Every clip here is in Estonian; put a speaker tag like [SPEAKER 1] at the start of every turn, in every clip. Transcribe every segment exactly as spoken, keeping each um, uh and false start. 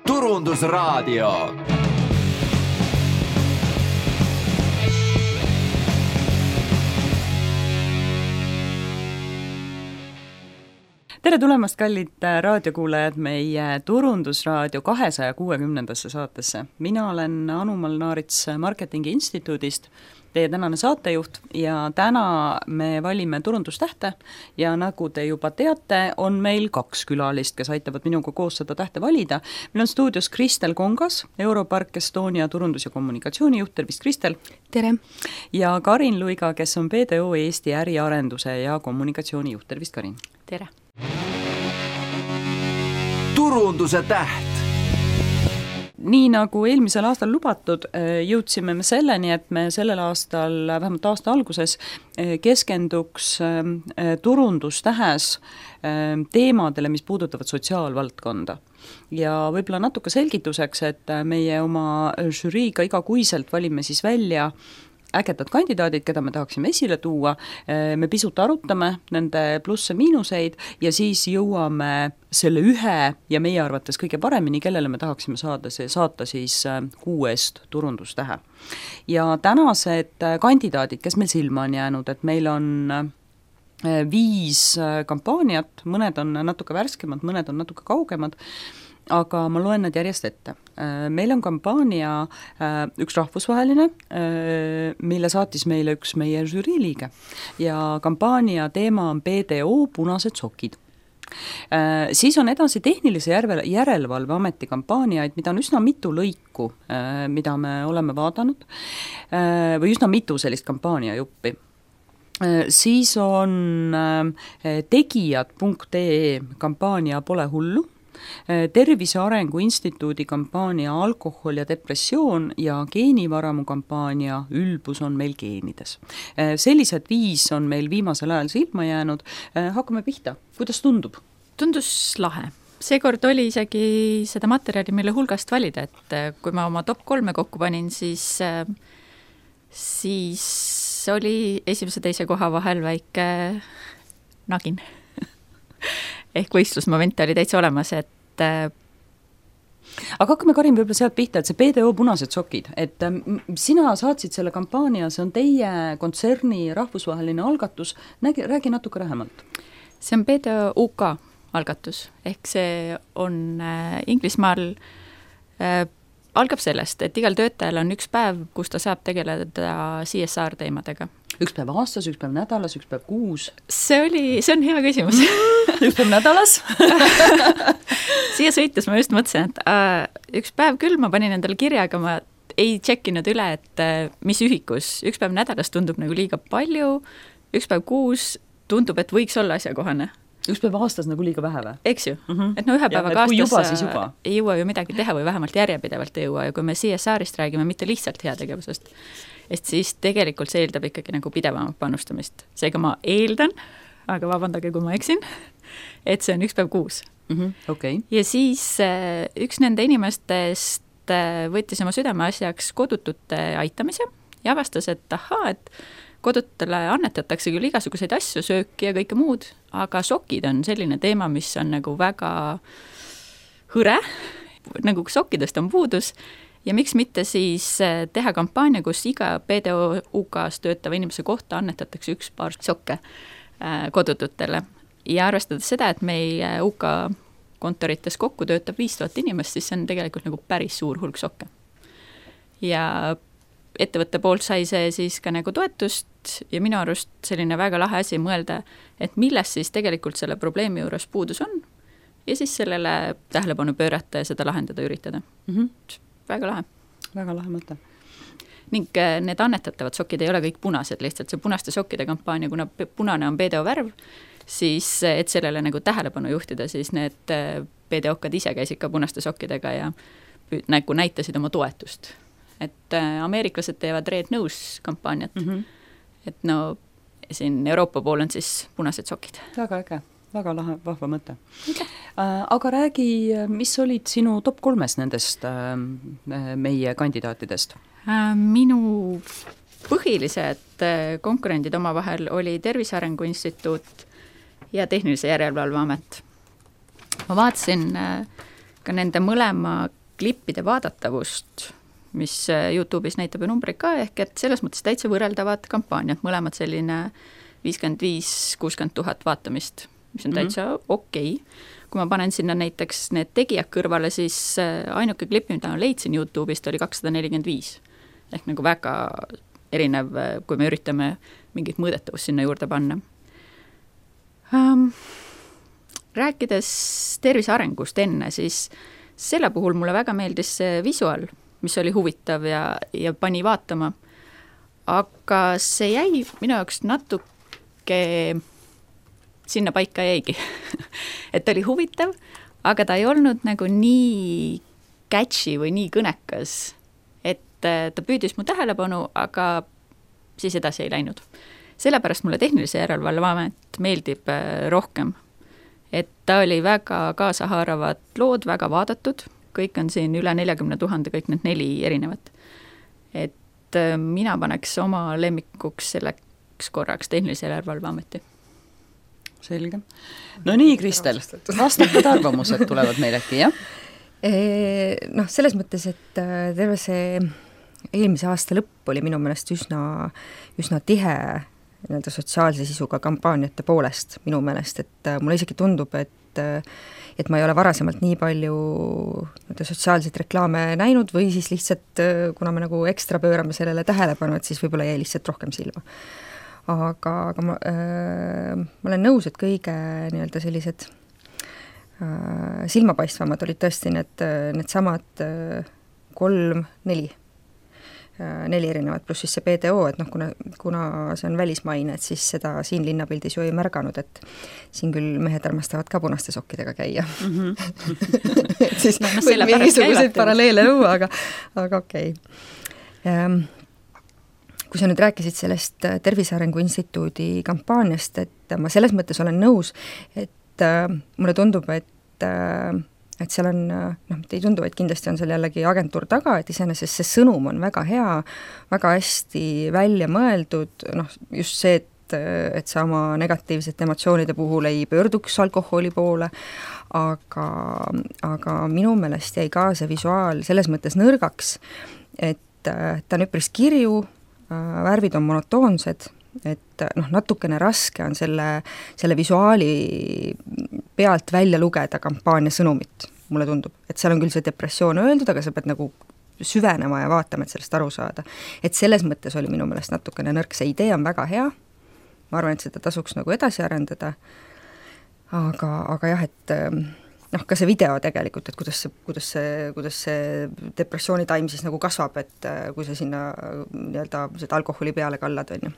[SPEAKER 1] Turundusraadio.
[SPEAKER 2] Tere tulemast, kallid raadiokuulajad, meie Turundusraadio kahesaja kuuekümnendasse saatesse. Mina olen Anu Malnaarits Marketingi Instituudist, teie tänane saatejuht, ja täna me valime turundustähte ja nagu te juba teate, on meil kaks külalist, kes aitavad minuga koos seda tähte valida. Meil on stuudios Kristel Kongas, Europark Estonia turundus- ja kommunikatsioonijuht. Tervist, Kristel!
[SPEAKER 3] Tere!
[SPEAKER 2] Ja Karin Luiga, kes on B D O Eesti äriarenduse ja kommunikatsioonijuht. Tervist, Karin!
[SPEAKER 3] Tere!
[SPEAKER 1] Turunduse täht.
[SPEAKER 2] Nii nagu eelmisel aastal lubatud, jõudsime me selleni, et me sellel aastal, vähemalt aasta alguses, keskenduks turundustähes teemadele, mis puudutavad sotsiaalvaldkonda. Ja võib-olla natuke selgituseks, et meie oma žüriiga igakuiselt valime siis välja ägedad kandidaadid, keda me tahaksime esile tuua, me pisut arutame nende plusse-miinuseid ja siis jõuame selle ühe ja meie arvates kõige paremini, kellele me tahaksime saada, see saata siis kuuest turundustähe. Ja tänased kandidaadid, kes meil silma on jäänud, et meil on viis kampaaniat, mõned on natuke värskemad, mõned on natuke kaugemad, aga ma loen need järjest ette. Meil on kampaania üks rahvusvaheline, mille saatis meile üks meie žüriiliige ja kampaania teema on B D O punased sokid. Siis on edasi tehnilise järelevalve ametikampaaniaid, mida on üsna mitu lõiku, mida me oleme vaadanud, või üsna mitu sellist kampaaniajuppi. Siis on tegijad punkt ee kampaania Pole hullu, Tervise Arengu Instituudi kampaania Alkohol ja depressioon ja Geenivaramu kampaania Ülbus on meil geenides. Sellised viis on meil viimasel ajal silma jäänud. Hakkame pihta. Kuidas tundub?
[SPEAKER 3] Tundus lahe. Seekord oli isegi seda materjali, mille hulgast valida, et kui ma oma top kolme kokku panin, siis, siis oli esimese teise koha vahel väike nagin. Ehk võistlusmoment oli täitsa olemas, et
[SPEAKER 2] aga hakkame, Karin, võib-olla sealt pihta, et see B D O punased sokid, et sina saatsid selle kampaania, see on teie kontserni rahvusvaheline algatus, Nägi, räägi natuke lähemalt.
[SPEAKER 3] See on B D O U K algatus, ehk see on äh, Inglismaal äh, algab sellest, et igal töötajal on üks päev, kus ta saab tegeleda C S R teemadega.
[SPEAKER 2] Üks päev aastas, üks päev nädalas, üks päev kuus.
[SPEAKER 3] See oli, see on hea küsimus.
[SPEAKER 2] Üks päev nädalas.
[SPEAKER 3] Siia sõites ma just mõtlesin, et äh, üks päev küll ma panin endale kirja, aga ma ei tšekkinud üle, et äh, mis ühikus. Üks päev nädalas tundub nagu liiga palju, üks päev kuus tundub, et võiks olla asjakohane.
[SPEAKER 2] Üks päev aastas nagu liiga vähe või?
[SPEAKER 3] Eks ju, mm-hmm. et no ühe päevaga aastas
[SPEAKER 2] juba, siis juba.
[SPEAKER 3] Ei jõua ju midagi teha või vähemalt järjepidevalt ei jõua ja kui me C S R-ist räägime, mitte lihtsalt heategevusest, et siis tegelikult see eeldab ikkagi nagu pidevamat panustamist. Seega ma eeldan, aga vabandage, kui ma eksin, et see on üks päev kuus.
[SPEAKER 2] Mm-hmm. Okay.
[SPEAKER 3] Ja siis üks nende inimestest võttis oma südameasjaks kodutute aitamise ja avastas, et ahaa, et kodutele annetatakse küll igasuguseid asju, sööki ja kõike muud, aga sokid on selline teema, mis on nagu väga hõre, nagu sokkidest on puudus ja miks mitte siis teha kampaania, kus iga B D O U K-s töötava inimese kohta annetatakse üks paar sokke kodututele. Ja arvestades seda, et meie U K kontorites kokku töötab viis tuhat inimest, siis see on tegelikult nagu päris suur hulk sokke. Ja ettevõtte poolt sai see siis ka nagu toetust ja minu arust selline väga lahe asi mõelda, et millest siis tegelikult selle probleemi juures puudus on ja siis sellele tähelepanu pöörata ja seda lahendada üritada. Mm-hmm. Väga lahe.
[SPEAKER 2] Väga lahe mõte.
[SPEAKER 3] Ning need annetatavad sokid ei ole kõik punased, lihtsalt see punaste sokkide kampaania, kuna punane on B D O värv, siis et sellele nagu tähelepanu juhtida, siis need B D O-kad ise käisid ka punaste sokkidega ja nagu näitasid oma toetust. Et äh, ameeriklased teevad Red Nose kampaaniat, mm-hmm. et no siin Euroopa pool on siis punased sokid.
[SPEAKER 2] Väga äge, väga lahe, vahva mõte. Okay. Äh, aga räägi, mis olid sinu top kolmes nendest äh, meie kandidaatidest?
[SPEAKER 3] Äh, minu põhilised äh, konkurendid oma vahel oli Tervise Arengu Instituut ja Tehnilise Järelevalve Amet. Ma vaatasin äh, ka nende mõlema klippide vaadatavust, mis YouTube'is näitab ju numbreid ka, ehk et selles mõttes täitsa võrreldavad kampaaniad, mõlemad selline viiskümmend viis kuuskümmend tuhat vaatamist, mis on täitsa mm-hmm. okei okay. Kui ma panen sinna näiteks need tegijad kõrvale, siis ainuke klipp, mida ma leidsin YouTube'ist, oli kakssada nelikümmend viis. Ehk nagu väga erinev, kui me üritame mingit mõõdetavust sinna juurde panna. Um, rääkides tervise arengust enne, siis selle puhul mulle väga meeldis see visuaal, mis oli huvitav ja, ja pani vaatama. Aga see jäi minu jaoks natuke sinna paika jäigi. Et ta oli huvitav, aga ta ei olnud nagu nii catchy või nii kõnekas, et ta püüdis mu tähelepanu, aga siis edasi ei läinud. Sellepärast mulle Tehnilise Järelevalve Amet meeldib rohkem. Et ta oli väga kaasahaaravad lood, väga vaadatud, kõik on siin üle neljakümne tuhande, kõik need neli erinevat. Et mina paneks oma lemmikuks selleks korraks Tehnilise Järelevalve Ameti.
[SPEAKER 2] Selge. No nii, Kristel, vastakad arvamused tulevad meil äkki, jah?
[SPEAKER 4] Noh, selles mõttes, et terve see eelmise aasta lõpp oli minu meelest üsna, üsna tihe nii-öelda sotsiaalse sisuga kampaaniate poolest minu meelest, et mulle isegi tundub, et, et ma ei ole varasemalt nii palju nii-öelda sotsiaalseid reklaame näinud või siis lihtsalt, kuna me nagu ekstra pöörame sellele tähelepanu, et siis võib-olla jäi lihtsalt rohkem silma. Aga, aga ma, äh, ma olen nõus, et kõige nii-öelda sellised äh, silmapaistvamad olid tõesti need, need samad äh, kolm, neli, äh, neli erinevat, pluss siis see P D O, et noh, kuna, kuna see on välismaine, et siis seda siin linnapildis ju ei märganud, et siin küll mehed armastavad ka punaste sokkidega käia. Mm-hmm. et siis no, no, võib mingisuguseid paralleele luua, aga, aga okei okay. ähm, kui sa nüüd rääkisid sellest Tervise Arengu Instituudi kampaaniast, et ma selles mõttes olen nõus, et äh, mulle tundub, et, äh, et seal on, noh, ei tundu, et kindlasti on seal jällegi agentuur taga, et iseenesest see sõnum on väga hea, väga hästi välja mõeldud, noh, just see, et, et sa oma negatiivsete emotsioonide puhul ei pöörduks alkoholi poole, aga, aga minu meelest jäi ka see visuaal selles mõttes nõrgaks, et äh, ta on üpris kirju, värvid on monotoonsed, et noh, natukene raske on selle, selle visuaali pealt välja lugeda kampaania sõnumit, mulle tundub. Et seal on küll see depressioon öeldud, aga sa pead nagu süvenema ja vaatama, et sellest aru saada. Et selles mõttes oli minu meelest natukene nõrk, see idee on väga hea, ma arvan, et seda tasuks nagu edasi arendada, aga, aga jah, et noh, ka see video tegelikult, et kuidas see, kuidas see, kuidas see depressioonitaim siis nagu kasvab, et kui sa sinna nii-öelda seda alkoholi peale kallad, on ju.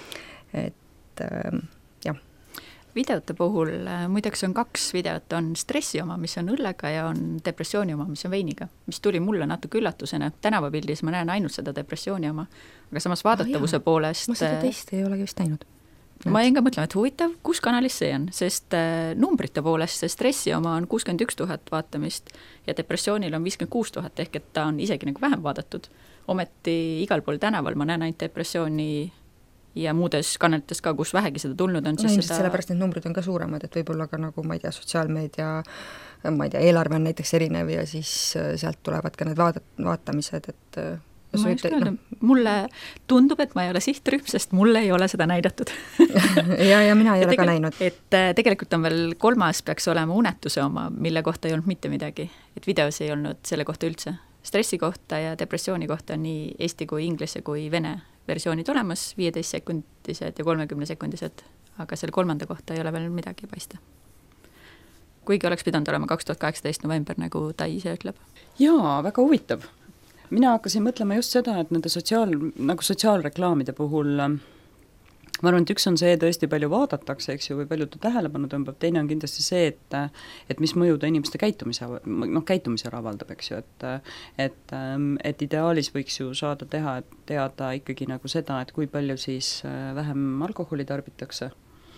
[SPEAKER 4] Et jah.
[SPEAKER 3] Videote puhul muideks on kaks videot, on stressi oma, mis on õllega ja on depressiooni oma, mis on veiniga, mis tuli mulle natuke üllatusena. Tänavapildis ma näen ainult seda depressiooni oma, aga samas vaadatavuse ah, poolest...
[SPEAKER 4] Ma seda teist ei olegi vist näinud.
[SPEAKER 3] Ma jäin ka mõtlema, et huvitav, kus kanalis see on, sest numbrite poolest see stressi oma on kuuskümmend üks tuhat vaatamist ja depressioonil on viiskümmend kuus tuhat, ehk et ta on isegi nagu vähem vaadatud. Ometi igal pool tänaval ma näen ainult depressiooni ja muudes kanalites ka, kus vähegi seda tulnud on.
[SPEAKER 4] No ilmselt seda... sellepärast need numbrid on ka suuremad, et võib-olla ka nagu, ma ei tea, sotsiaalmeedia, ma ei tea, eelarve on näiteks erinev ja siis sealt tulevad ka need vaat- vaatamised, et
[SPEAKER 3] ma ei öelda, no. Mulle tundub, et ma ei ole sihtrühm, sest mulle ei ole seda näidatud.
[SPEAKER 4] ja, ja mina ei ja ole tegel- ka näinud.
[SPEAKER 3] Et tegelikult on veel kolmas peaks olema unetuse oma, mille kohta ei olnud mitte midagi. Et videos ei olnud selle kohta üldse. Stressi kohta ja depressiooni kohta on nii eesti kui inglise kui vene versioonid olemas, viieteist sekundised ja kolmekümne sekundised, aga selle kolmanda kohta ei ole veel midagi paista. Kuigi oleks pidanud olema kaks tuhat kaheksateist november, nagu ta ise ütleb.
[SPEAKER 2] Jaa, väga huvitav. Mina hakkasin mõtlema just seda, et nende sotsiaal, nagu sotsiaalreklaamide puhul, ma arvan, et üks on see, tõesti palju vaadatakse, eks ju, või palju ta tähelepanu tõmbab, teine on kindlasti see, et, et mis mõju ta inimeste käitumise, noh, käitumisele avaldab, eks ju, et, et, et ideaalis võiks ju saada teha, teada ikkagi nagu seda, et kui palju siis vähem alkoholi tarbitakse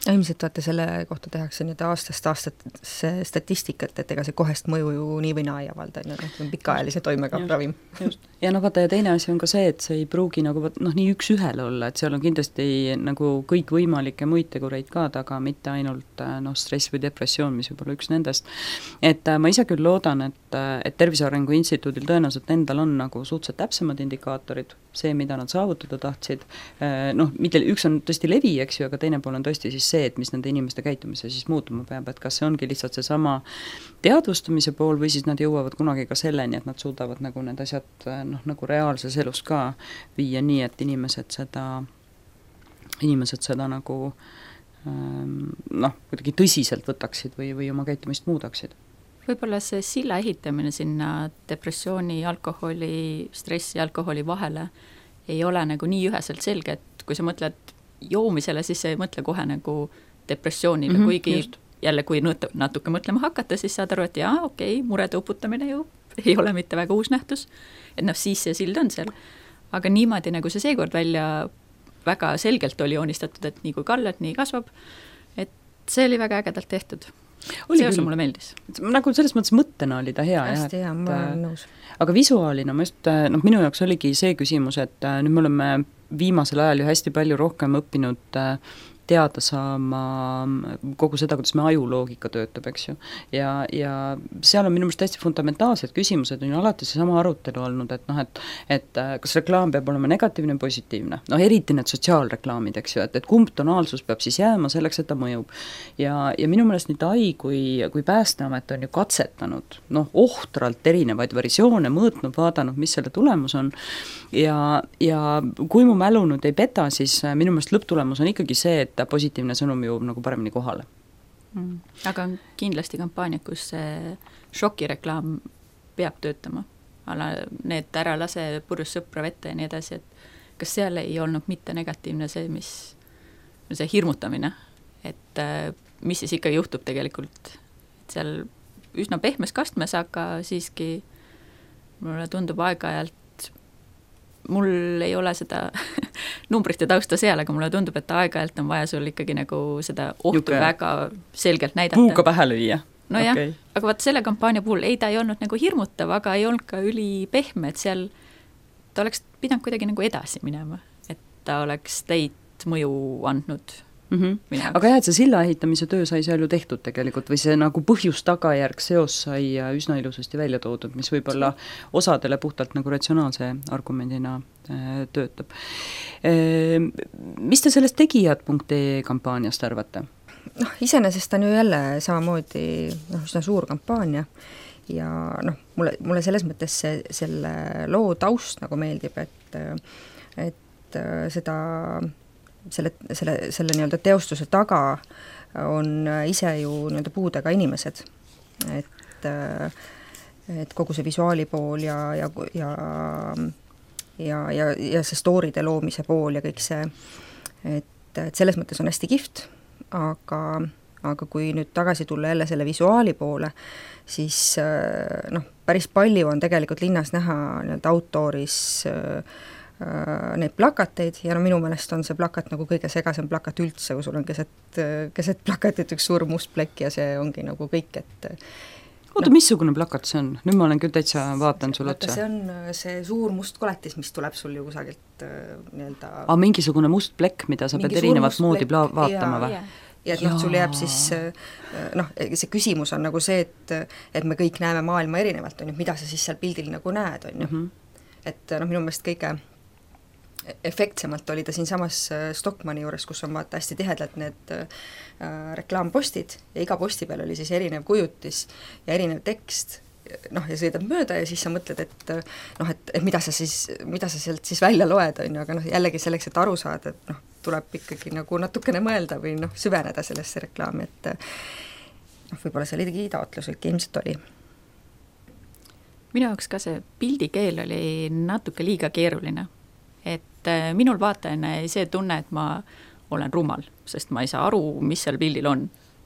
[SPEAKER 4] ilmselt vaata selle kohta tehakse nüüd aastast aastasse statistikat, et ega see kohest mõju ju nii või naa ei avalda, see on pikaajalise toimega ravim.
[SPEAKER 2] ja no vaata, ja teine asi on ka see, et see ei pruugi nagu noh, nii üks-ühele olla, et seal on kindlasti nagu kõikvõimalikke muid tegureid ka taga, mitte ainult noh, stress või depressioon, mis võib olla üks nendest. Et ma ise küll loodan, et, et Tervise Arengu Instituudil tõenäoliselt endal on nagu suhteliselt täpsemad indikaatorid, see, mida nad saavutada tahtsid, noh, mitte üks on tõesti levi, eks ju, aga teine pool on tõesti siis see, et mis nende inimeste käitumise siis muutuma peab, et kas see ongi lihtsalt seesama teadvustamise pool või siis nad jõuavad kunagi ka selleni, et nad suudavad nagu need asjad noh, nagu reaalses elus ka viia nii, et inimesed seda, inimesed seda nagu noh, kuidagi tõsiselt võtaksid või, või oma käitumist muudaksid.
[SPEAKER 3] Võib-olla see silla ehitamine sinna depressiooni, alkoholi, stressi, alkoholi vahele ei ole nagu nii üheselt selge, et kui sa mõtled joomisele, siis sa ei mõtle kohe nagu depressioonile, mm -hmm, kuigi just. Jälle, kui natuke mõtlema hakata, siis saad aru, et jaa, okei, okay, murede uputamine ju ei ole mitte väga uus nähtus, et noh, siis see sild on seal. Aga niimoodi, nagu see seekord välja väga selgelt oli joonistatud, et nii kui kallad, nii kasvab, et see oli väga ägedalt tehtud. See osa mulle meeldis.
[SPEAKER 2] Nagu selles mõttes mõttena oli ta hea.
[SPEAKER 4] Hästi hea, ma olen nõus.
[SPEAKER 2] Aga visuaalina, ma just, noh, minu jaoks oligi see küsimus, et nüüd me oleme viimasel ajal ju hästi palju rohkem õppinud teada saama kogu seda, kuidas me ajuloogika töötab, eks ju. Ja, ja seal on minu meelest hästi fundamentaalsed küsimused, on ju alati see sama arutelu olnud, et noh, et, et kas reklaam peab olema negatiivne või positiivne. Noh, eriti need sotsiaalreklaamid, eks ju, et, et kumb tonaalsus peab siis jääma selleks, et ta mõjub. Ja, ja minu meelest nii Tai kui, kui Päästeamet on ju katsetanud, noh, ohtralt erinevaid versioone mõõtnud, vaadanud, mis selle tulemus on. Ja, ja kui mu mälu nüüd ei peta, siis minu meelest lõpptulemus on ikkagi see, et positiivne sõnum jõuab nagu paremini kohale.
[SPEAKER 3] Mm. Aga on kindlasti kampaania, kus see šokireklaam peab töötama. Alla need ära lase purjus sõpra vette ja nii edasi, et kas seal ei olnud mitte negatiivne see, mis see hirmutamine, et mis siis ikka juhtub tegelikult, et seal üsna pehmes kastmes, aga siiski mulle tundub aeg-ajalt, mul ei ole seda numbrite tausta seal, aga mulle tundub, et aeg-ajalt on vaja sul ikkagi nagu seda ohtu Juke. väga selgelt näidata.
[SPEAKER 2] Puuga pähe lüüa.
[SPEAKER 3] No okay. Jah, aga vaat selle kampaania puhul ei, ta ei olnud nagu hirmutav, aga ei olnud ka üli pehme, et seal ta oleks pidanud kuidagi nagu edasi minema, et ta oleks teid mõju andnud.
[SPEAKER 2] Mm -hmm. Aga jah, et see silla ehitamise töö sai seal ju tehtud tegelikult või see nagu põhjus-tagajärg seos sai üsna ilusasti välja toodud, mis võib-olla osadele puhtalt nagu ratsionaalse argumendina äh, töötab. Äh, mis te sellest tegijad punkt ee kampaaniast arvate?
[SPEAKER 4] Noh, iseenesest on ju jälle samamoodi noh, üsna suur kampaania ja noh, mulle, mulle selles mõttes see, selle loo taust nagu meeldib, et, et seda selle, selle, selle nii-öelda teostuse taga on ise ju nii-öelda puudega inimesed, et, et kogu see visuaali pool ja, ja, ja, ja, ja, ja see story'de loomise pool ja kõik see, et, et selles mõttes on hästi kihvt, aga, aga kui nüüd tagasi tulla jälle selle visuaali poole, siis noh, päris palju on tegelikult linnas näha nii-öelda outdooris neid plakateid ja no minu meelest on see plakat nagu kõige segasem plakat üldse, kui sul on keset, keset plakatit üks suur must plekk ja see ongi nagu kõik, et
[SPEAKER 2] oota no., missugune plakat see on? Nüüd ma olen küll täitsa vaatan sulle otsa.
[SPEAKER 4] See on see suur must koletis, mis tuleb sul ju kusagilt nii-öelda
[SPEAKER 2] aga mingisugune must plekk, mida sa pead erinevat moodi pla- vaatama või?
[SPEAKER 4] ja et noh, sul jääb siis noh, see küsimus on nagu see, et, et me kõik näeme maailma erinevalt, on ju, mida sa siis seal pildil nagu näed, on ju. Mm -hmm. et noh, minu meelest kõige efektsemalt oli ta siin samas Stockmanni juures, kus on vaata hästi tihedalt need äh, reklaampostid ja iga posti peal oli siis erinev kujutis ja erinev tekst, noh, ja sõidad mööda ja siis sa mõtled, et noh, et, et mida sa siis, mida sa sealt siis välja loed, on ju, aga noh, jällegi selleks, et aru saada, et noh, tuleb ikkagi nagu natukene mõelda või noh, süveneda sellesse reklaami, et noh, võib-olla see oligi taotlus, ikka ilmselt oli.
[SPEAKER 3] Minu jaoks ka see pildikeel oli natuke liiga keeruline, et minul vaatajana ei see tunne, et ma olen rumal, sest ma ei saa aru, mis seal pildil on.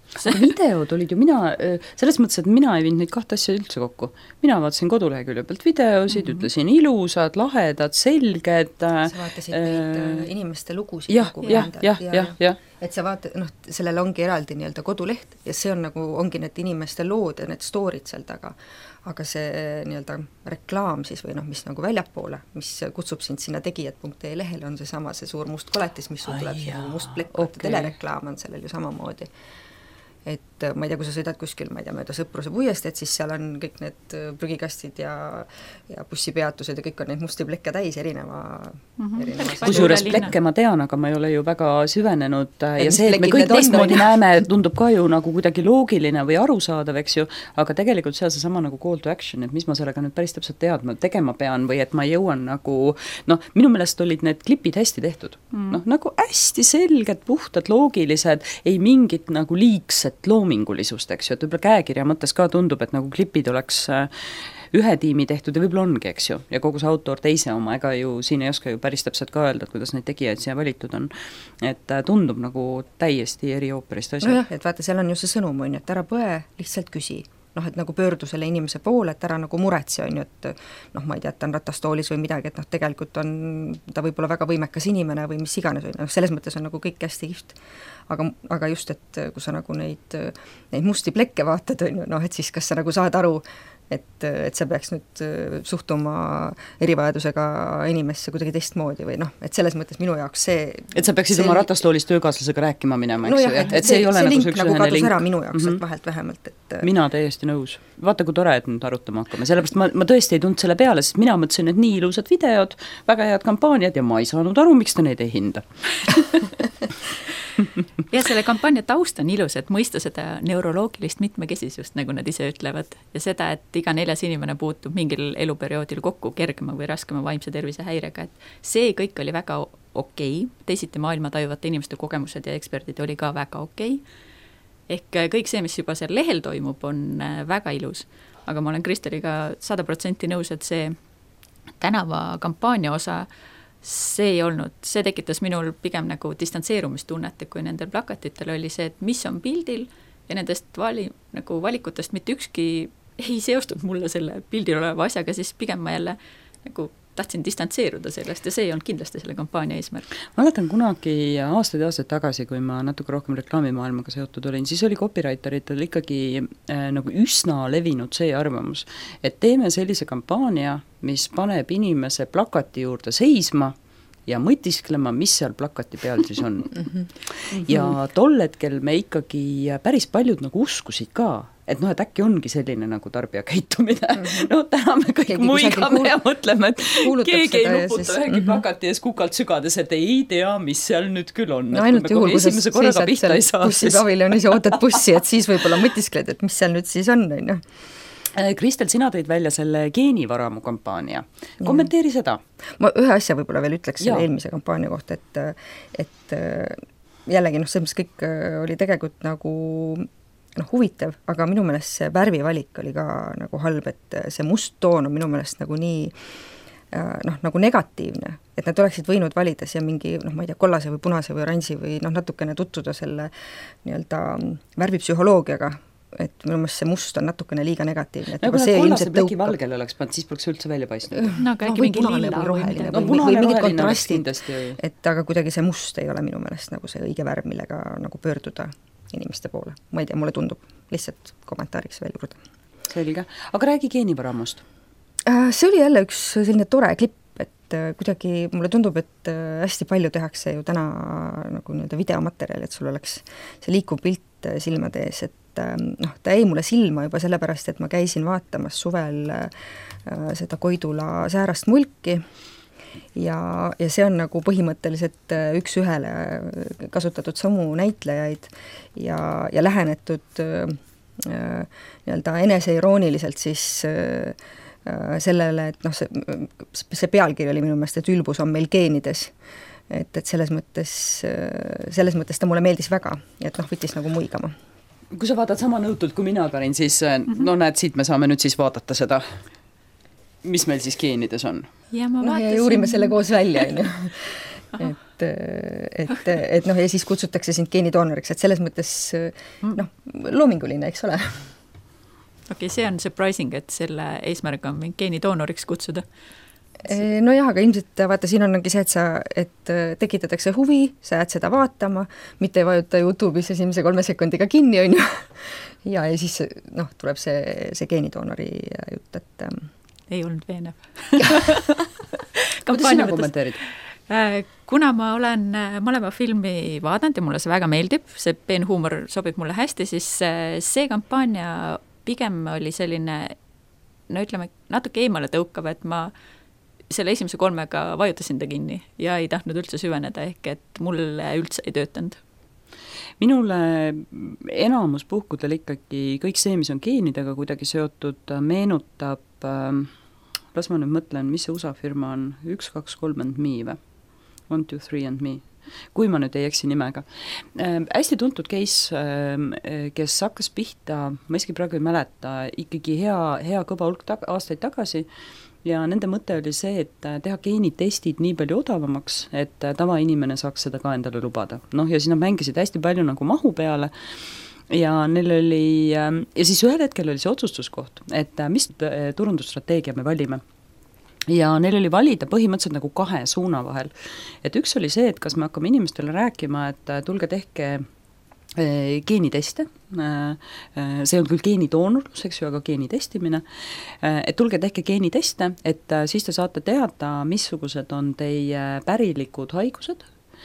[SPEAKER 2] videod olid ju, mina, selles mõttes, et mina ei viinud neid kahte asja üldse kokku. Mina vaatasin kodulehekülje pealt videosid, mm -hmm. ütlesin ilusad, lahedad, selged.
[SPEAKER 4] Sa vaatasid äh, neid inimeste lugusid.
[SPEAKER 2] jah, jah, jah, jah, jah.
[SPEAKER 4] Et sa vaatad, noh, sellel ongi eraldi nii-öelda koduleht ja see on nagu, ongi need inimeste lood ja need story'd seal taga. Aga see nii-öelda reklaam siis või noh, mis nagu väljapoole, mis kutsub sind sinna tegijad punkt ee lehele, on see sama, see suur must koletis, mis sul tuleb siin nagu must plekk, okay. Telereklaam on sellel ju samamoodi. Et ma ei tea, kui sa sõidad kuskil, ma ei tea, mööda Sõpruse puiesteed, siis seal on kõik need prügikastid ja, ja bussipeatused ja kõik on neid musti plekke täis erineva, mm -hmm. erineva
[SPEAKER 2] kusjuures plekke ma tean, aga ma ei ole ju väga süvenenud et ja see, et me kõik teistmoodi näeme, tundub ka ju nagu kuidagi loogiline või arusaadav, eks ju, aga tegelikult seal see sama nagu call to action, et mis ma sellega nüüd päris täpselt teadma, tegema pean või et ma jõuan nagu, noh, minu meelest olid need klipid hästi tehtud mm., noh, nagu hästi selged, puhtad, loogilised, ei mingit nagu liigset loomingulisust, eks ju, et võib-olla käekirja mõttes ka tundub, et nagu klipid oleks ühe tiimi tehtud ja võib-olla ongi, eks ju, ja kogu see autor teise oma, ega ju siin ei oska ju päris täpselt ka öelda, et kuidas neid tegijaid siia valitud on. Et tundub nagu täiesti eri ooperist asja.
[SPEAKER 4] Nojah, et vaata, seal on ju see sõnum, on ju, et ära põe, lihtsalt küsi. Noh, et nagu pöördu selle inimese poole, et ära nagu muretse, on ju, et noh, ma ei tea, et ta on ratastoolis või midagi, et noh, tegelikult on ta võib-olla väga võimekas inimene või mis iganes, või noh, selles mõttes on nagu kõik hästi kihvt. Aga, aga just, et kui sa nagu neid, neid musti plekke vaatad, on ju, noh, et siis kas sa nagu saad aru, et, et sa peaks nüüd suhtuma erivajadusega inimesse kuidagi teistmoodi või noh, et selles mõttes minu jaoks see
[SPEAKER 2] et sa peaksid see oma ratastoolist töökaaslasega rääkima minema, eks
[SPEAKER 4] no
[SPEAKER 2] ju, et, et see, see ei ole
[SPEAKER 4] see
[SPEAKER 2] nagu
[SPEAKER 4] link
[SPEAKER 2] see üks
[SPEAKER 4] nagu
[SPEAKER 2] ühene
[SPEAKER 4] kadus
[SPEAKER 2] link.
[SPEAKER 4] ära minu jaoks,
[SPEAKER 2] mm -hmm.
[SPEAKER 4] et vahelt vähemalt, et
[SPEAKER 2] mina täiesti nõus. Vaata, kui tore, et nüüd arutama hakkame, sellepärast ma, ma tõesti ei tulnud selle peale, sest mina mõtlesin, et nii ilusad videod, väga head kampaaniad ja ma ei saanud aru, miks ta neid ei hinda.
[SPEAKER 3] ja selle kampaania taust on ilus, et mõista seda neuroloogilist mitmekesisust, nagu nad ise ütlevad, ja seda, et iga neljas inimene puutub mingil eluperioodil kokku kergema või raskema vaimse tervise häirega, et see kõik oli väga okei okay., teisiti maailma tajuvate inimeste kogemused ja eksperdid oli ka väga okei okay., ehk kõik see, mis juba seal lehel toimub, on väga ilus, aga ma olen Kristeliga sada protsenti nõus, et see tänava kampaania osa see ei olnud, see tekitas minul pigem nagu distantseerumistunnet, et kui nendel plakatitel oli see, et mis on pildil ja nendest vali, nagu valikutest mitte ükski ei seostunud mulle selle pildil oleva asjaga, siis pigem ma jälle nagu tahtsin distantseeruda sellest ja see ei olnud kindlasti selle kampaania eesmärk.
[SPEAKER 2] Ma mäletan kunagi aastaid ja aastaid tagasi, kui ma natuke rohkem reklaamimaailmaga seotud olin, siis oli copywriteritel ikkagi äh, nagu üsna levinud see arvamus, et teeme sellise kampaania, mis paneb inimese plakati juurde seisma ja mõtisklema, mis seal plakati peal siis on. ja tol hetkel me ikkagi päris paljud nagu uskusid ka, et noh, et äkki ongi selline nagu tarbija käitumine. Mm -hmm. No täna me kõik keegi muigame kuul... ja mõtleme, et keegi ei nuputa ühegi mm -hmm. plakati ees kukalt sügades, et ei tea, mis seal nüüd küll on.
[SPEAKER 4] No ainult juhul, kui sa seisad bussipaviljonis ja ootad bussi, et siis võib-olla mõtiskled, et mis seal nüüd siis on, on ju.
[SPEAKER 2] Kristel, sina tõid välja selle geenivaramu kampaania. Kommenteeri seda.
[SPEAKER 4] Ma ühe asja võib-olla veel ütleks selle eelmise kampaania kohta, et, et jällegi noh, selles mõttes kõik oli tegelikult nagu noh, huvitav, aga minu meelest see värvivalik oli ka nagu halb, et see must toon on minu meelest nagu nii noh, nagu negatiivne, et nad oleksid võinud valida siia mingi, noh, ma ei tea, kollase või punase või oranži või noh, natukene tutvuda selle nii-öelda värvipsühholoogiaga, et minu meelest see must on natukene liiga negatiivne.
[SPEAKER 2] No kui nad kollase pleki valgele oleks pannud, siis poleks üldse välja paistnud.
[SPEAKER 3] No aga äkki mingi lilla
[SPEAKER 4] või roheline või, või, või mingid kontrastid, et aga kuidagi see must ei ole minu meelest nagu see õige värv, millega nagu pöörduda inimeste poole. Ma ei tea, mulle tundub lihtsalt kommentaariks veel juurde.
[SPEAKER 2] Selge. Aga räägi geenivaramust.
[SPEAKER 4] See oli jälle üks selline tore klipp, et kuidagi mulle tundub, et hästi palju tehakse ju täna nagu nii-öelda videomaterjali, et sul oleks see liikuv pilt silmade ees, et noh, ta jäi mulle silma juba sellepärast, et ma käisin vaatamas suvel äh, seda Koidula säärast mulki ja, ja see on nagu põhimõtteliselt üks ühele kasutatud samu näitlejaid ja, ja lähenetud äh, nii-öelda eneseirooniliselt siis äh, sellele, et noh, see, see pealkiri oli minu meelest, et ülbus on meil geenides. Et, et selles mõttes, selles mõttes ta mulle meeldis väga, et noh, võttis nagu muigama.
[SPEAKER 2] Kui sa vaatad sama nõutult kui mina, Karin, siis mm-hmm. no näed, siit me saame nüüd siis vaadata seda, mis meil siis geenides on.
[SPEAKER 3] Ja ma
[SPEAKER 4] no,
[SPEAKER 3] vaatasin...
[SPEAKER 4] ja uurime selle koos välja, on ju. et, et, et noh, ja siis kutsutakse sind geenidoonoriks, et selles mõttes noh, loominguline, eks ole.
[SPEAKER 3] okei okay,, see on surprising, et selle eesmärk on mind geenidoonoriks kutsuda.
[SPEAKER 4] No jah, aga ilmselt vaata, siin ongi see, et sa, et tekitatakse huvi, sa jääd seda vaatama, mitte ei vajuta YouTube'is esimese kolme sekundiga kinni, on ju. Ja, ja siis noh, tuleb see, see geenidoonori jutt, et
[SPEAKER 3] ei olnud veenev.
[SPEAKER 2] Kuidas sina kommenteerid?
[SPEAKER 3] Kuna ma olen mõlema filmi vaadanud ja mulle see väga meeldib, see peenhuumor sobib mulle hästi, siis see kampaania pigem oli selline, no ütleme, natuke eemale tõukav, et ma selle esimese kolmega vajutasin ta kinni ja ei tahtnud üldse süveneda, ehk et mulle üldse ei töötanud.
[SPEAKER 2] Minule enamus puhkudel ikkagi kõik see, mis on geenidega kuidagi seotud, meenutab, las ma nüüd mõtlen, mis see U S A firma on, üks, kaks, kolm and me või? One, two, three and me. Kui ma nüüd ei eksi nimega. Äh, hästi tuntud case, äh, kes hakkas pihta, ma isegi praegu ei mäleta, ikkagi hea, hea kõva hulk tag- aastaid tagasi ja nende mõte oli see, et teha geenitestid nii palju odavamaks, et tavainimene saaks seda ka endale lubada. Noh, ja siis nad mängisid hästi palju nagu mahu peale ja neil oli, ja siis ühel hetkel oli see otsustuskoht, et mis turundusstrateegia me valime. Ja neil oli valida põhimõtteliselt nagu kahe suuna vahel. Et üks oli see, et kas me hakkame inimestele rääkima, et tulge tehke geeniteste, see on küll geenidoonorlus, eks ju, aga geenitestimine, et tulge tehke geeniteste, et siis te saate teada, missugused on teie pärilikud haigused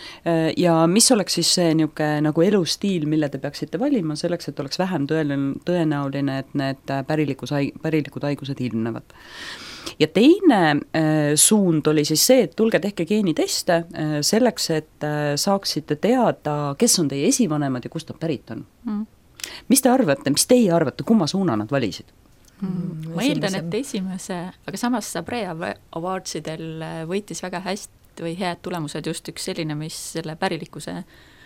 [SPEAKER 2] ja mis oleks siis see niisugune nagu elustiil, mille te peaksite valima selleks, et oleks vähem tõenäoline, tõenäoline et need pärilikus, pärilikud haigused ilmnevad. Ja teine äh, suund oli siis see, et tulge tehke geeniteste äh, selleks, et äh, saaksite teada, kes on teie esivanemad ja kust nad pärit on. Mm. Mis te arvate, mis teie arvate, kumma suuna nad valisid?
[SPEAKER 3] Mm. Ma eeldan, et esimese, aga samas Sabrea Awardsidel võitis väga hästi või head tulemused just üks selline, mis selle pärilikkuse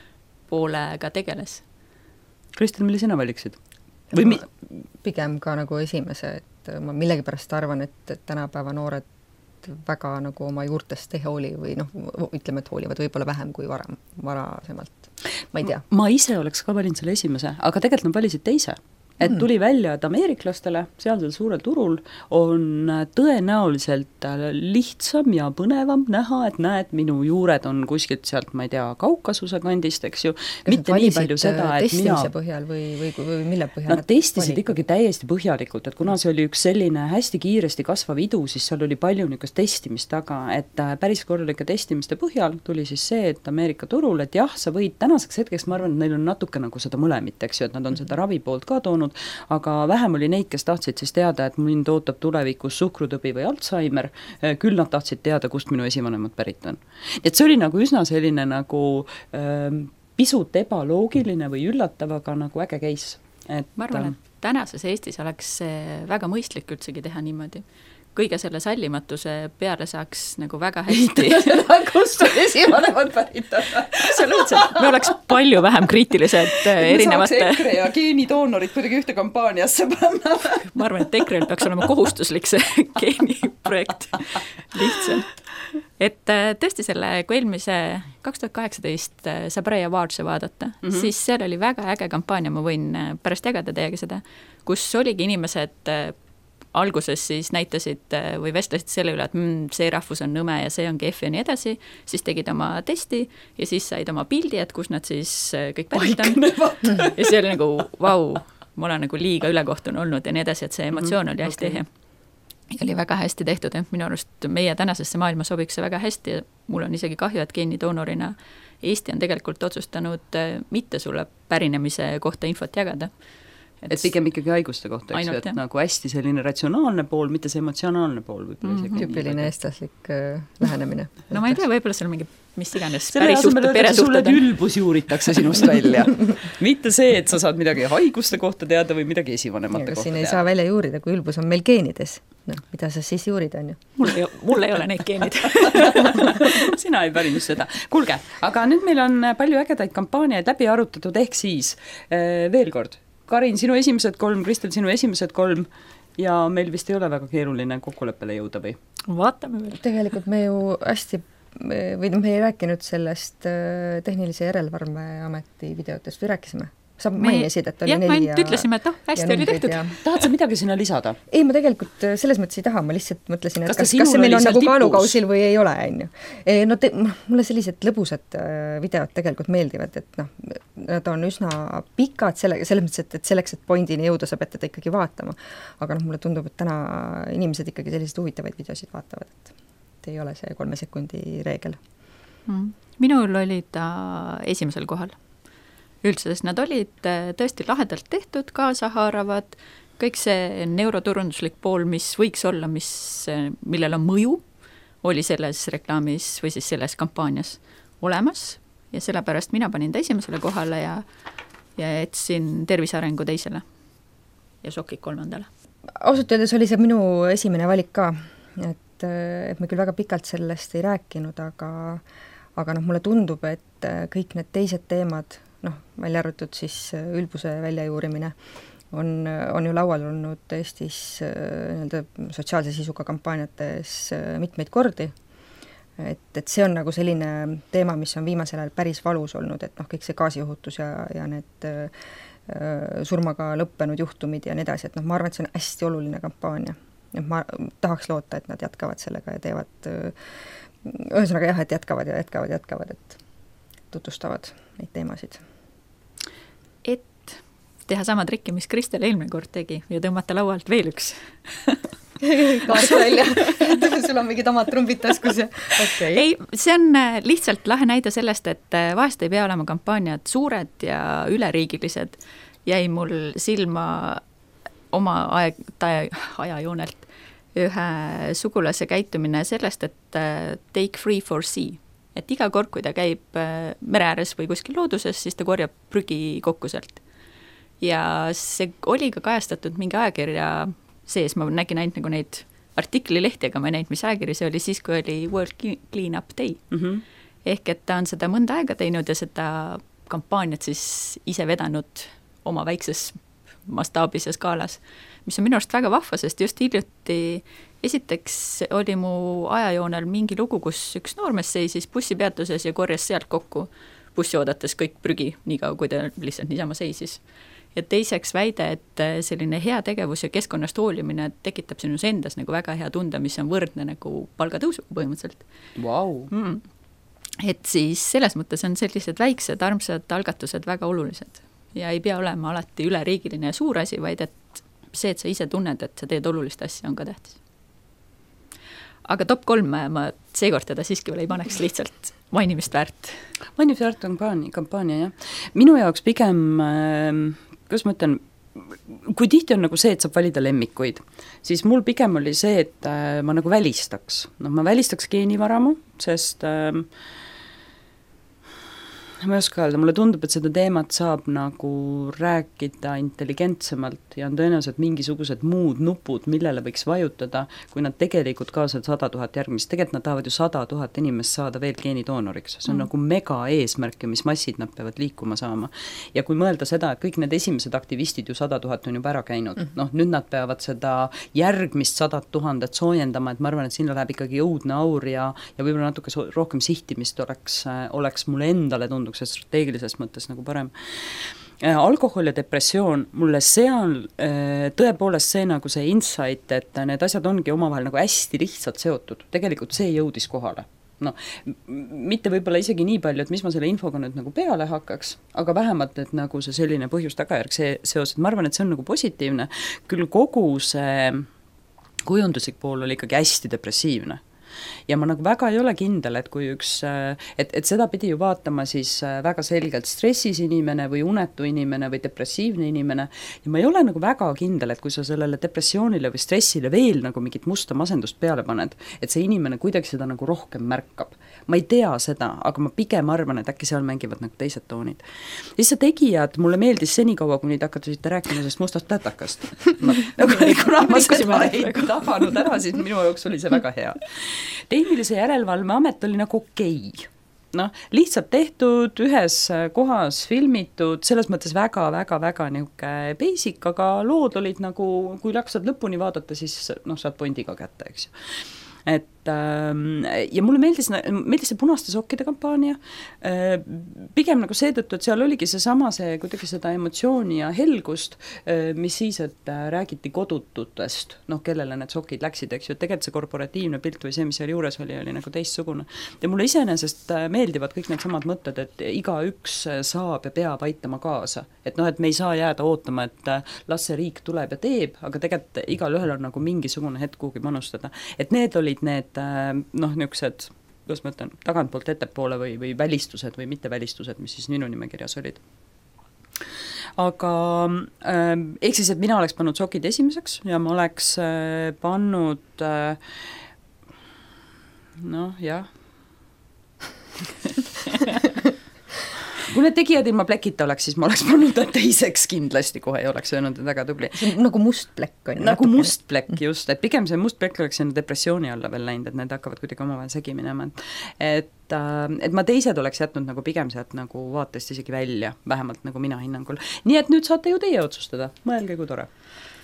[SPEAKER 3] poolega tegeles.
[SPEAKER 2] Kristel, mille sina valiksid? Või mi-
[SPEAKER 4] pigem ka nagu esimese, et ma millegipärast arvan, et, et tänapäeva noored väga nagu oma juurtest ei hooli või noh, ütleme, et hoolivad võib-olla vähem kui varem, varasemalt. Ma ei tea.
[SPEAKER 2] Ma ise oleks ka valinud selle esimese, aga tegelikult nad valisid teise. Et tuli välja, et ameeriklastele sealsel suurel turul on tõenäoliselt lihtsam ja põnevam näha, et näed, minu juured on kuskilt sealt, ma ei tea, Kaukasuse kandist, eks ju.
[SPEAKER 4] Kas mitte nii palju seda, et mina... põhjal või, või, või mille põhjal?
[SPEAKER 2] Nad testisid valikud? Ikkagi täiesti põhjalikult, et kuna see oli üks selline hästi kiiresti kasvav idu, siis seal oli palju niisugust testimist taga, et päris korralike testimiste põhjal tuli siis see, et Ameerika turul, et jah, sa võid tänaseks hetkeks, ma arvan, et neil on natuke nagu seda mõlemit, eks ju, et nad on seda ravi poolt ka toonud, aga vähem oli neid, kes tahtsid siis teada, et mind ootab tulevikus suhkrutõbi või Alzheimer, küll nad tahtsid teada, kust minu esivanemad pärit on. Et see oli nagu üsna selline nagu äh, pisut ebaloogiline või üllatav, aga nagu äge case. Et,
[SPEAKER 3] ma arvan, et tänases Eestis oleks väga mõistlik üldsegi teha niimoodi. Kõige selle sallimatuse peale saaks nagu väga hästi
[SPEAKER 2] kust on esivanemad pärit on.
[SPEAKER 3] Absoluutselt, me oleks palju vähem kriitilised erinevate...
[SPEAKER 2] Me saaks EKRE ja geenidoonorid kuidagi ühte kampaaniasse panna.
[SPEAKER 3] Ma arvan, et EKRE-l peaks olema kohustuslik see geeniprojekt lihtsalt. Et tõesti selle, kui eelmise kaks tuhat kaheksateist Sabrea Awardse vaadata, mm -hmm. siis seal oli väga äge kampaania, ma võin pärast jagada teiega seda, kus oligi inimesed alguses siis näitasid või vestlesid selle üle, et mm, see rahvus on nõme ja see on kehv ja nii edasi, siis tegid oma testi ja siis said oma pildi, et kus nad siis kõik pärit on. Ja see oli nagu, vau, ma olen nagu liiga ülekohtune olnud ja nii edasi, et see emotsioon oli hästi ehe. Ja oli väga hästi tehtud, et minu arust meie tänasesse maailma sobiks see väga hästi ja mul on isegi kahju, et geenidoonorina Eesti on tegelikult otsustanud mitte sulle pärinemise kohta infot jagada.
[SPEAKER 2] Et, et pigem ikkagi haiguste kohta, eks ju, et jah. Nagu hästi selline ratsionaalne pool, mitte see emotsionaalne pool võib-olla mm -hmm.
[SPEAKER 4] tüüpiline eestlaslik äh, lähenemine.
[SPEAKER 3] No ma ei tea, võib-olla seal mingi, mis iganes
[SPEAKER 2] selle asemel öeldakse sulle, et ülbus juuritakse sinust välja. Mitte see, et sa saad midagi haiguste kohta teada või midagi esivanemate kohta
[SPEAKER 4] siin
[SPEAKER 2] teada.
[SPEAKER 4] Ei saa välja juurida, kui ülbus on meil geenides. No, mida sa siis juurid, on ju?
[SPEAKER 3] Mul ei, mul ei ole neid geenid.
[SPEAKER 2] Sina ei pärinud seda. Kuulge, aga nüüd meil on palju ägedaid kampaaniaid läbi arutatud, ehk siis äh, veel kord. Karin, sinu esimesed kolm, Kristel, sinu esimesed kolm ja meil vist ei ole väga keeruline kokkuleppele jõuda või?
[SPEAKER 3] Vaatame veel.
[SPEAKER 4] Tegelikult me ju hästi või noh, me ei rääkinud sellest Tehnilise Järelevalveameti videotest või rääkisime? Sa mainisid, et oli
[SPEAKER 3] jah,
[SPEAKER 4] neli ja...
[SPEAKER 3] Jah, ütlesime, et oh, hästi oli tehtud. Ja...
[SPEAKER 2] Tahad sa midagi sinna lisada?
[SPEAKER 4] Ei, ma tegelikult selles mõttes ei taha, ma lihtsalt mõtlesin, et kas,
[SPEAKER 2] kas,
[SPEAKER 4] kas see meil on nagu
[SPEAKER 2] tipus?
[SPEAKER 4] kaalukausil või ei ole, on ju. No te, mulle sellised lõbusad videod tegelikult meeldivad, et noh, nad on üsna pikad, selle, selles mõttes, et, et selleks, et pointini jõuda, sa pead teda ikkagi vaatama. Aga noh, mulle tundub, et täna inimesed ikkagi selliseid huvitavaid videosid vaatavad, et, et ei ole see kolme sekundi reegel.
[SPEAKER 3] Mm. Minul oli ta esimesel kohal. Üldse, sest nad olid tõesti lahedalt tehtud, kaasahaaravad, kõik see neuroturunduslik pool, mis võiks olla, mis, millel on mõju, oli selles reklaamis või siis selles kampaanias olemas ja sellepärast mina panin ta esimesele kohale ja, ja etsin Tervise arengu teisele ja Šokid kolmandale.
[SPEAKER 4] Ausalt öeldes oli see minu esimene valik ka, et, et me küll väga pikalt sellest ei rääkinud, aga, aga noh, mulle tundub, et kõik need teised teemad, noh, välja arvatud siis ülbuse väljajuurimine, on, on ju laual olnud Eestis nii-öelda sotsiaalse sisuga kampaaniates mitmeid kordi, et, et see on nagu selline teema, mis on viimasel ajal päris valus olnud, et noh, kõik see gaasiuhutus ja, ja need äh, surmaga lõppenud juhtumid ja nii edasi, et noh, ma arvan, et see on hästi oluline kampaania. Et ma tahaks loota, et nad jätkavad sellega ja teevad, ühesõnaga jah, et jätkavad ja jätkavad, jätkavad, et tutvustavad neid teemasid.
[SPEAKER 3] Et teha sama trikki, mis Kristel eelmine kord tegi ja tõmmata laualt veel üks.
[SPEAKER 4] Kaart välja, sul on mingid omad trumbid taskus ja okay.
[SPEAKER 3] Ei, see on lihtsalt lahe näide sellest, et vahest ei pea olema kampaaniad suured ja üleriigilised. Jäi mul silma oma aeg, ajajoonelt ühe sugulase käitumine sellest, et take free for sea. Et iga kord, kui ta käib mere ääres või kuskil looduses, siis ta korjab prügi kokku sealt. Ja see oli ka kajastatud mingi ajakirja sees, ma nägin ainult nagu neid artiklilehti, aga ma ei näinud, mis ajakiri see oli siis, kui oli World Clean Up Day. Mm-hmm. Ehk et ta on seda mõnda aega teinud ja seda kampaaniat siis ise vedanud oma väikses mastaabis ja skaalas, mis on minu arust väga vahva, sest just hiljuti esiteks oli mu ajajoonel mingi lugu, kus üks noormees seisis bussipeatuses ja korjas sealt kokku bussi oodates kõik prügi, nii kaua, kui ta lihtsalt niisama seisis. Ja teiseks väide, et selline hea tegevus ja keskkonnast hoolimine tekitab sinus endas nagu väga hea tunde, mis on võrdne nagu palgatõusu põhimõtteliselt.
[SPEAKER 2] Wow.
[SPEAKER 3] Mm. Et siis selles mõttes on sellised väiksed, armsad algatused väga olulised. Ja ei pea olema alati üleriigiline ja suur asi, vaid et see, et sa ise tunned, et sa teed olulist asja, on ka tähtis. Aga top kolm ma seekord teda siiski veel ei paneks, lihtsalt mainimist väärt.
[SPEAKER 2] Mainimist väärt kampaania, kampaania, jah. Minu jaoks pigem, kuidas ma ütlen, kui tihti on nagu see, et saab valida lemmikuid, siis mul pigem oli see, et ma nagu välistaks. No, ma välistaks geenivaramu, sest äh, ma ei oska öelda, mulle tundub, et seda teemat saab nagu rääkida intelligentsemalt ja on tõenäoliselt mingisugused muud nupud, millele võiks vajutada, kui nad tegelikult kaasavad sada tuhat järgmist. Tegelikult nad tahavad ju sada tuhat inimest saada veel geenitoonoriks. See on mm. nagu mega eesmärk, mis massid nad peavad liikuma saama. Ja kui mõelda seda, et kõik need esimesed aktivistid ju sada tuhat on juba ära käinud, mm. noh, nüüd nad peavad seda järgmist sadat tuhandet soojendama, et ma arvan, et sinna läheb ikkagi jõudne aur ja, ja võib-olla natuke rohkem sihtimist oleks, oleks mulle endale tundnud strateegilises mõttes nagu parem. Alkohol ja depressioon, mulle see on tõepoolest see nagu see insight, et need asjad ongi omavahel nagu hästi lihtsalt seotud. Tegelikult see jõudis kohale. No, mitte võib-olla isegi nii palju, et mis ma selle infoga nüüd nagu peale hakkaks, aga vähemalt, et nagu see selline põhjus tagajärg, see seos, et ma arvan, et see on nagu positiivne. Küll kogu see kujunduslik pool oli ikkagi hästi depressiivne. Ja ma nagu väga ei ole kindel, et kui üks, et, et seda pidi ju vaatama siis väga selgelt stressis inimene või unetu inimene või depressiivne inimene ja ma ei ole nagu väga kindel, et kui sa sellele depressioonile või stressile veel nagu mingit musta masendust peale paned, et see inimene kuidagi seda nagu rohkem märkab. Ma ei tea seda, aga ma pigem arvan, et äkki seal mängivad nagu teised toonid. Ja siis see tegijad, mulle meeldis senikaua, kui nüüd hakkatusite rääkima sellest mustast tätakast. No, nagu, kuna ma seda ei tabanud ära, siis minu jaoks oli see väga hea. Tehnilise järelevalve amet oli nagu okei. No, lihtsalt tehtud, ühes kohas filmitud, selles mõttes väga-väga-väga niuke basic, aga lood olid nagu, kui laksad lõpuni vaadata, siis noh, saad pondiga kätte, eks ju. et ja mulle meeldis, meeldis see punaste sokkide kampaania, pigem nagu seetõttu, et seal oligi seesama see kuidagi seda emotsiooni ja helgust, mis siis, et räägiti kodututest, noh, kellele need sokid läksid, eks ju, et tegelikult see korporatiivne pilt või see, mis seal juures oli, oli nagu teistsugune. Ja mulle iseenesest meeldivad kõik need samad mõtted, et iga üks saab ja peab aitama kaasa. Et noh, et me ei saa jääda ootama, et las see riik tuleb ja teeb, aga tegelikult igal ühel on nagu mingisugune hetk kuhugi manustada. Et need olid need noh, niisugused, kuidas ma ütlen, tagantpoolt ettepoole või, või välistused või mitte välistused, mis siis minu nimekirjas olid. Aga äh, ehk siis, et mina oleks pannud sokid esimeseks ja ma oleks äh, pannud äh, noh, jah kui need tegijad ilma plekita oleks, siis ma oleks pannud teiseks kindlasti, kohe ei oleks öelnud, et väga tubli.
[SPEAKER 4] See on nagu must plekk on.
[SPEAKER 2] Nagu must plekk, just, et pigem see must plekk oleks depressiooni alla veel läinud, et need hakkavad kuidagi omavahel segi minema. Et, et ma teised oleks jätnud nagu pigem sealt nagu vaatest isegi välja, vähemalt nagu mina hinnangul. Nii et nüüd saate ju teie otsustada, mõelge kui tore.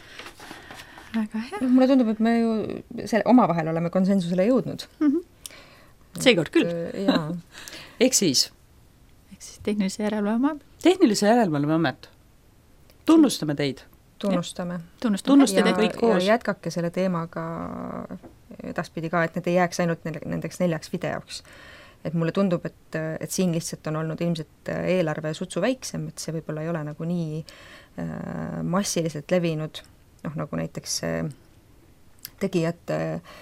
[SPEAKER 3] Väga hea.
[SPEAKER 4] Mulle tundub, et me ju selle omavahel oleme konsensusele jõudnud.
[SPEAKER 3] Mm-hmm. Seekord küll.
[SPEAKER 4] Jaa.
[SPEAKER 2] Ehk siis
[SPEAKER 3] Tehnilise järelevalve
[SPEAKER 2] Tehnilise järelevalve amet. Tunnustame teid.
[SPEAKER 4] Tunnustame.
[SPEAKER 3] Tunnustame
[SPEAKER 4] ja,
[SPEAKER 3] teid kõik koos.
[SPEAKER 4] Ja jätkake selle teemaga edaspidi ka, et need ei jääks ainult nendeks neljaks videoks. Et mulle tundub, et, et siin lihtsalt on olnud ilmselt eelarve sutsu väiksem, et see võib-olla ei ole nagu nii äh, massiliselt levinud, noh nagu näiteks tegijate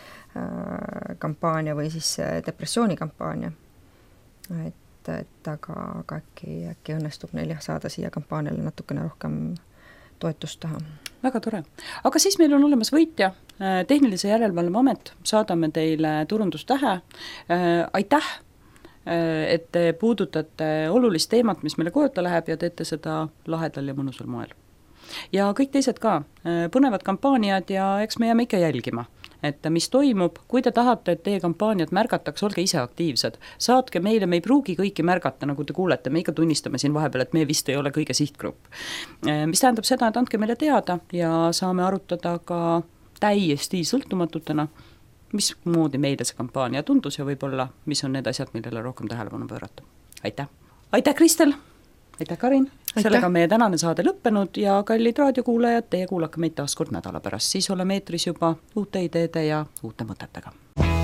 [SPEAKER 4] äh, kampaania või siis depressioonikampaania. Et et aga, aga äkki, äkki õnnestub neil jah saada siia kampaaniale natukene rohkem toetust taha.
[SPEAKER 2] Väga tore. Aga siis meil on olemas võitja, Tehnilise järelevalve amet, saadame teile turundustähe. Aitäh, et te puudutate olulist teemat, mis meile kojuta läheb ja teete seda lahedal ja mõnusal moel. Ja kõik teised ka, põnevad kampaaniad ja eks me jääme ikka jälgima. Et mis toimub, kui te tahate, et teie kampaaniad märgataks, olge ise aktiivsed. Saatke meile, me ei pruugi kõiki märgata, nagu te kuulete, me ikka tunnistame siin vahepeal, et me vist ei ole kõige sihtgrupp. Mis tähendab seda, et andke meile teada ja saame arutada ka täiesti sõltumatutena, mis moodi meile see kampaania tundus ja võib-olla, mis on need asjad, millele rohkem tähelepanu pöörata. Aitäh! Aitäh, Kristel! Aitäh, Karin! Aitäh. Sellega meie tänane saade lõppenud ja kallid raadiokuulajad, teie kuulake meid taas kord nädala pärast. Siis oleme eetris juba uute ideede ja uute mõtetega.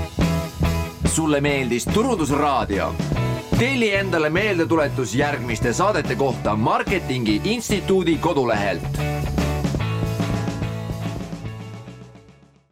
[SPEAKER 1] Sulle meeldis Turundusraadio? Telli endale meeldetuletus järgmiste saadete kohta Marketingi Instituudi kodulehelt.